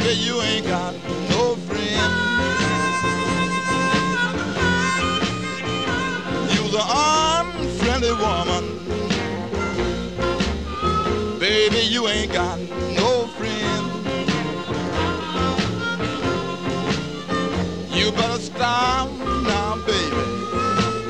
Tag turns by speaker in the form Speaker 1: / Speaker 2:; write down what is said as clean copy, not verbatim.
Speaker 1: baby, you ain't got no friend. You're the unfriendly woman, baby, you ain't got no friend. You better stop